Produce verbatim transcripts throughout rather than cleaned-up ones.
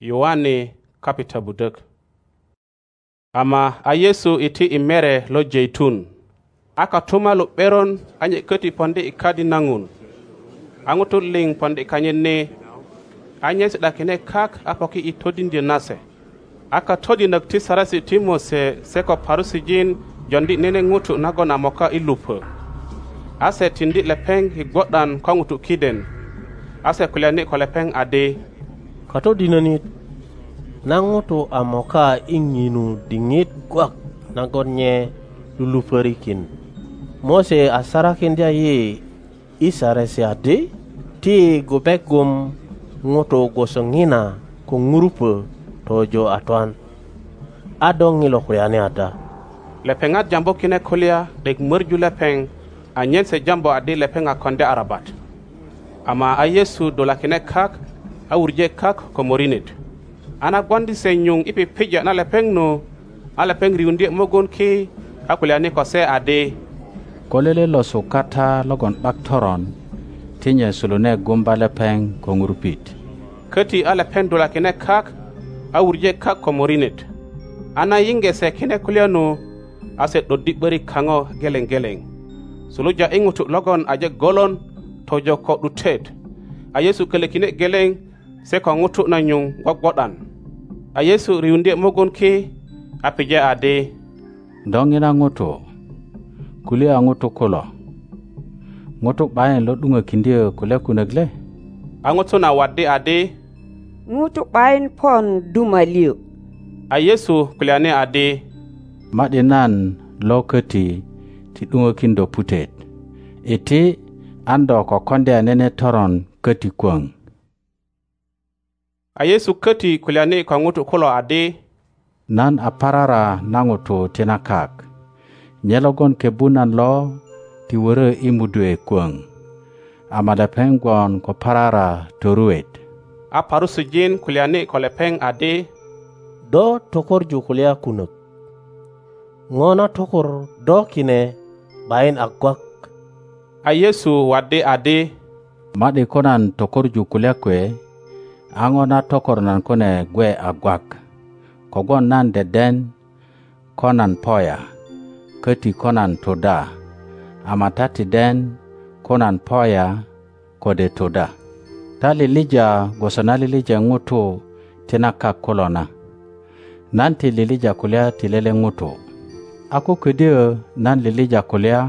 Yohane kapita budak. Ama a Yesu iti imere lo jeitun. Aka tuma lo beron anye keti ponde ikadi nangun. Angutu ling ponde kanyene. Anye sedakine kak apoki itodin di nase. Aka todi nakti sarasi timo se seko parusi jin jondi nene ngutu nagona moka ilupe. Ase tindi lepeng higbodan kwa ngutu kiden. Ase kuliani kwa lepeng ade. Kato dinanit nangutu amoka inginu dingit guak nagonye lulu perikin. Mose asarakin dia ye isare si ade ti gobegum ngutu gosengina ko ngurupe tojo atuan. Adong ngilo kuliani ada. Lepengat jambo kine kulia dek merju lepeng anyen se jambo ade lepeng akonde arabat. Ama a Yesu dola kine kak a urje kak ko morinit. Ana gwandi se nyung ipi pija na lepeng no a lepeng riundi mogon ki a kuliani ko se ade. Kolele lo sukata logon baktoron tinye sulune gumba lepeng ko ngurupit. Kati a lepeng dola kine kak a urje kak ko morinit. Ana yinge se kine kulia no aset do diberi kango geleng geleng. Suluja ingutu logon aje golon tojo ko dutet. A Yesu kele kine geleng se ko ngutu na nyung gwagwodan. A Yesu riundi mogon ki apije ade. Dongina ngutu kulia ngutu kolo. Ngutu bayan lo dunga kindia kulia kunagle. A ngutu na wade ade. Ngutu bayan pon dumaliu. A Yesu kuliane ade. Madinan lo keti ti dunga kindo putet. Iti ando ko konde nene toron keti kwang. A Yesu keti kuliane kwa ngutu kolo ade. Nan aparara nangutu tinakak. Nyelogon kebunan lo ti were imudwe kwang. Amada pengwan ko parara toruet. A parusu jin kuliane ko lepeng ade. Do tokor ju kulia kunuk. Ngona tokor do kine bain agwak. A Yesu wade ade. Madi konan tokor ju kulia kwe. Angona tokor nan kone gwe agwak. Kogon nan deden konan poya. Keti konan toda. Amatati den konan poya kode toda. Tali lija gosonali lija ngutu tinaka kolona. Nanti lilija kulia tilele ngutu. Ako kedio nan lilija kulia.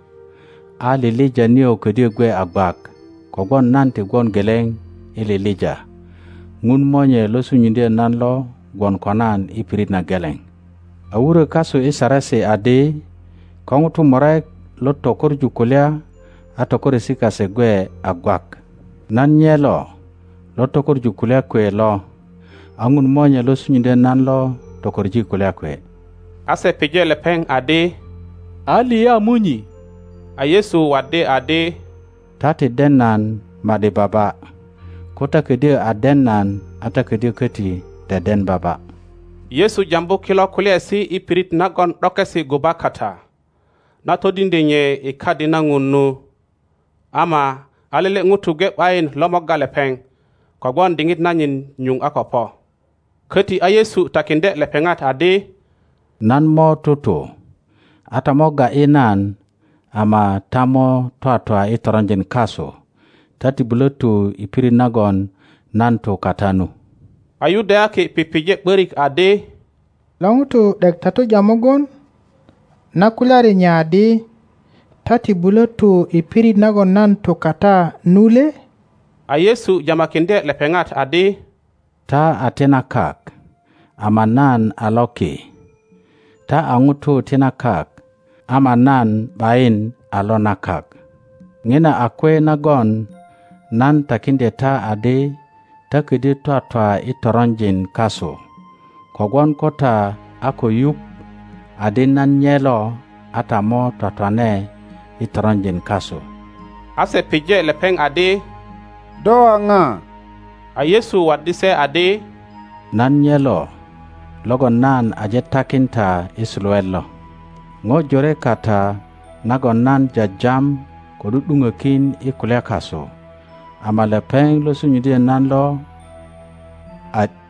A lilija niyo kedio gwe agbak. Kogon nanti gon geleng ililija. Ngun monye lo sunyindia nan lo gon konan ipirit na geleng. Awure kaso isarase ade. Kongutu morek lo tokor jukulia. Atokor sika se gwe agbak. Nan nyelo lo tokor jukulia kwe lo. Angun monye lo sunyindia nan lo tokor jukulia kwe. Ase pije lepeng ade. Ali ya munyi. A Yesu wade ade. Tati denan made baba. Kota kedia adenan ata kedia keti deden baba. Yesu jambo kilo kulia si ipirit nagon dokesi gubakata. Nato dindenye ikadi nangunu. Ama alele ngutu gebain lomoga lepeng. Kogwan dingit nanyin nyung akopo. Keti a Yesu takinde lepengat ade. Nan mo tutu. Ata moga inan ama tamo toa toa itoranjen kaso. Tati buletu ipiri nagon nanto katanu. Ayuda ke pipije berik ade. Langutu dek tatu jamogon. Nakulari nya ade. Tati buletu ipiri nagon nanto kata nule. A Yesu jamakinde lepengat ade. Ta atena kak. Ama nan aloki. Ta angutu tina kak. Ama nan bain alona kak. Ngina akwe nagon. Nan takinde ta ade. Takidi toa toa itoronjin kaso. Kogwan kota ako yup. Ade nan nyelo atamo toa toa ne itoronjin kaso. Ase pije lepeng ade. Doa nga. A Yesu wadise ade. Nan nyelo. Logo nan aje takinta isluelo. Ngo jore kata nagon nan jajam kodudunga kin ikulea kaso. Ama lepeng lo sunyidi nan lo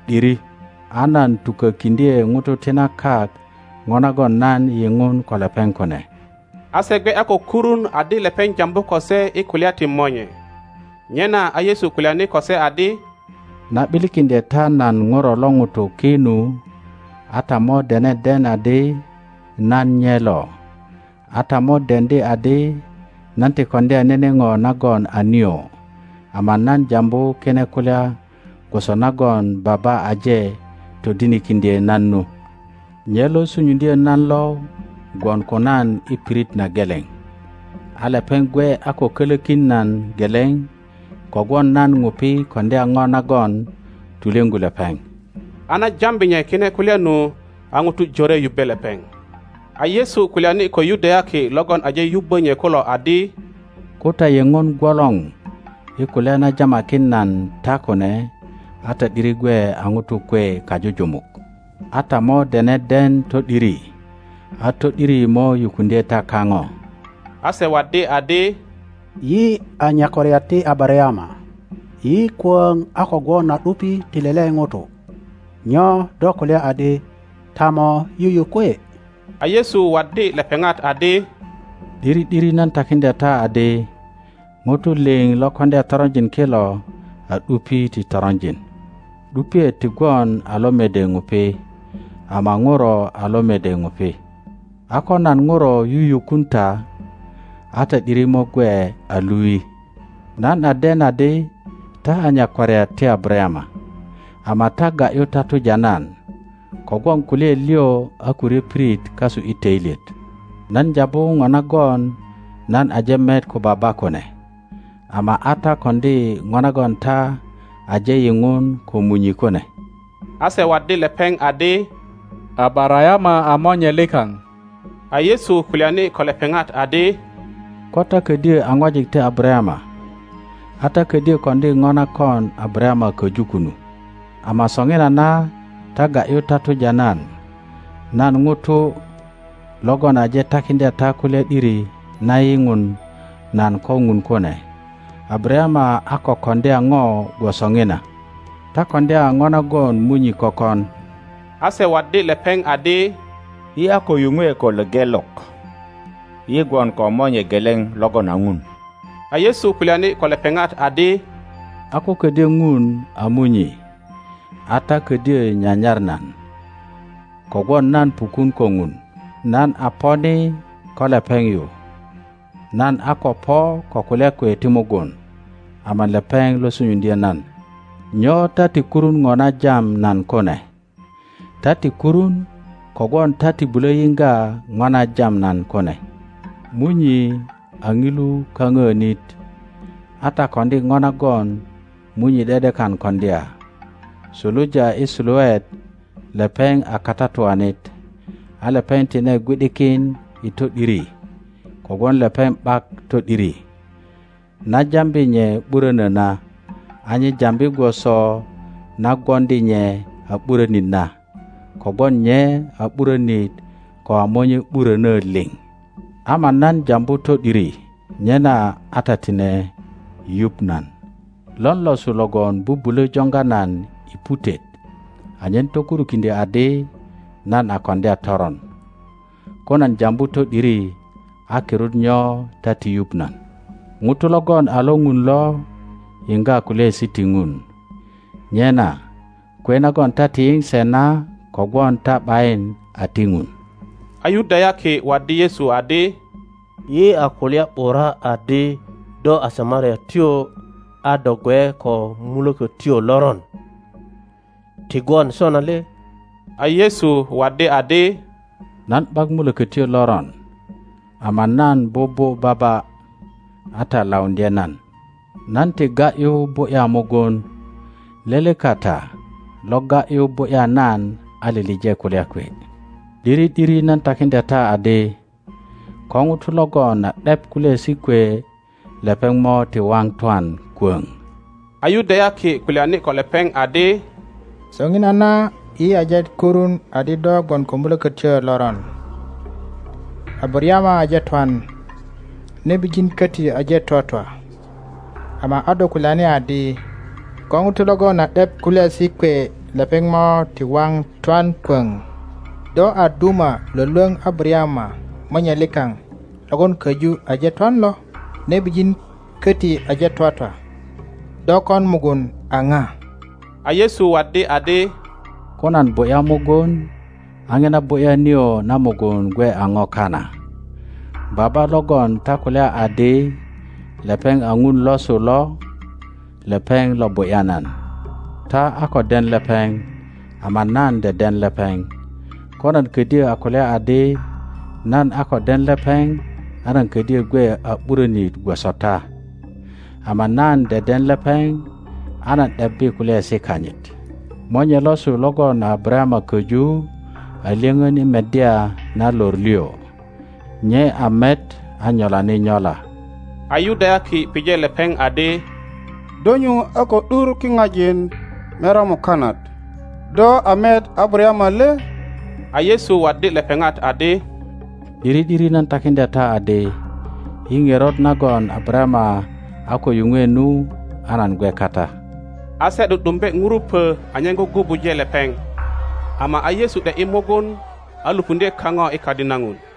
diri anan tuka kindie ngutu tina kak ngonagon nan yengun ko lepeng kone. Ase gbe ako kurun adi lepeng jambu kose ikulia timonye. Nyena a Yesu kuliani kose adi na bilikinde ta nan ngoro longutu kinu ata mo dene den adi nan nyelo ata mo dende adi nanti konde nene ngo nagon anio ama nan jambu kene kulia goso nagon baba aje to dini kinde nannu nyelo sunyundie nan lo gon konan ipirit na geleng ale pengwe ako kelekin nan geleng kogon nan ngupi konde angona gon tulengu lepeng ana jambi nye kine kulia nu angutu jore yubbe lepeng a Yesu kuliani ko Yudea ki logon aje yubbe nye kulo adi kota yengon gwalong ikulia na jama kinnan takone ata dirigwe angutu kwe kajujumuk ata mo dene den to diri ato diri mo yukunde takango ase wadi adi yi anyakoriati Abrahama yi kwang ako gona dupi tilele ngoto nyo dokole adi tamo yuyu kwe a Yesu wadi lepengat adi diri diri nan takinde ta adi ngoto ling lokonde taronjin kilo a dupi ti taronjin dupi ti gon alomede ngupi ama ngoro alomede ngupi ako nan ngoro yuyu kunta ata dirimo gwe alui nan aden ade ta anya kware ti Abrahama ama taga yo tatu janan kogwan kule lio akure prit kasu iteilet nan jabo ngona gon nan ajemet ko baba kone ama ata kondi ngona gon ta aje yingun ko munyi kone ase wadi lepeng ade Abrahama amonye lekang a Yesu kuliani ko lepengat ade kota kedie angwajik te Abrahama ata kedie kondi ngona kon Abrahama ke jukunu ama songena na taga yo tatu janan nan ngutu logon aje takinde takule diri na yingun nan ko ngun kone Abrahama ako konde ngo go songena ta konde ngona gon munyi kokon ase wadi lepeng ade yi ako yungwe ko legelok yi gon ko monye geleng logon angun a Yesu kuliani ko lepengat ade ako kede ngun amunyi ata kede nyanyarnan kogon nan pukun kongun nan aponi ko lepeng yu nan ako po ko kule ko etimogon aman lepeng lo sunyundia nan nyo tati kurun ngona jam nan kone tati kurun kogon tati bule yinga ngona jam nan kone munyi angilu kangenit ata kondi ngona gon munyi dede kan kondia suluja isuluet lepeng akatatuanit alepeng tine gwidikin ito diri kogon lepeng bak to diri na jambi nye burene na anyi jambi goso na gondi nye aburenit na kogon nye aburenit ko amonye burene ling ama nan jambu to diri nyena atatine yupnan lon lo sulogon bubule jonganan iputet anyen tokuru kinde ade nan akonde toron konan jambu to diri akirut nyo tati yupnan ngutulogon alongun lo inga kule sitingun nyena kwena gon tati ing sena kogon ta bain atingun ayuda yake wadi Yesu ade yi akulia ora ade do asamaria tio adogwe ko muloko tio loron tigon sonale a Yesu wade ade nan bag muloko tio loron ama nan bobo baba ata laundia nan nan te ga yo bo ya mogon lele kata loga yo bo ya nan alilije kulia kwe diri diri nan takinde ta ade kongu tulogon na dep kule sikwe lepeng mo ti wang tuan kuang ayuda yake kuliani ko lepeng ade songina na i ajet kurun adi do gon kombulo ketche loron Abrahama ajet tuan ne bijin kati ajet totwa ama ado kulani adi kongu tulogon na dep kule sikwe lepeŋ mo ti waŋ twan kwöŋ. Do a duma lwölwöŋ Abarayama monye likaŋ logon köju aje twan lo, nebijin köti aje twatwa. Do kon mugun a ŋa? A Yesu waddi adi, ko nan bu'ya mugun, a ŋina bu'ya niyo na mugun gwe a ŋo kana. Baba logon ta kulya adi lepeŋ a ŋun losu lo, lepeŋ lo bu'ya nan. Ta a ko den lepeŋ, ama nan deden lepeŋ. Ko nan ködyö a kulya adi nan a ko den lepeŋ, a nan ködyö gwe a 'burönit gwoso ta. Ama nan deden lepeŋ, a nan 'debbi kulyesi kanyit. Monye losu logon Abarayama köju a lyöŋön i meddya na lor liyo. Nye a met a nyolani nyola. A Yudayaki pije lepeŋ adi, Donyu a ko 'dur kiŋajin mera mukanat. Do a met Abarayama le? A Yesu waddi lepeŋat adi, Diri-diri nan takiндя ta adi, i ŋerot nagon Abarayama a ko yuŋwe nu a nan gwe kata. A se 'du'dumbe ŋurupö anyen gugubuje lepeŋ, ama a Yesu 'de i mugun a lupuндye kaŋo i kadi na ŋun.